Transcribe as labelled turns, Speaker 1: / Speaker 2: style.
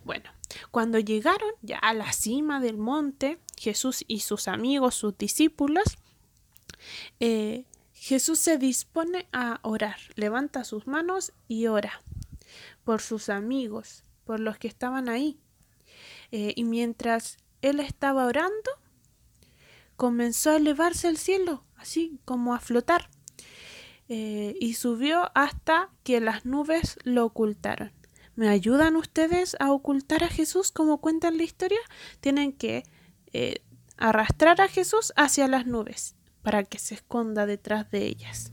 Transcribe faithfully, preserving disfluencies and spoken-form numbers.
Speaker 1: Bueno, cuando llegaron ya a la cima del monte, Jesús y sus amigos, sus discípulos, eh, Jesús se dispone a orar, levanta sus manos y ora por sus amigos, por los que estaban ahí. Eh, y mientras él estaba orando, comenzó a elevarse al cielo, así como a flotar, eh, y subió hasta que las nubes lo ocultaron. ¿Me ayudan ustedes a ocultar a Jesús como cuentan la historia? Tienen que eh, arrastrar a Jesús hacia las nubes para que se esconda detrás de ellas.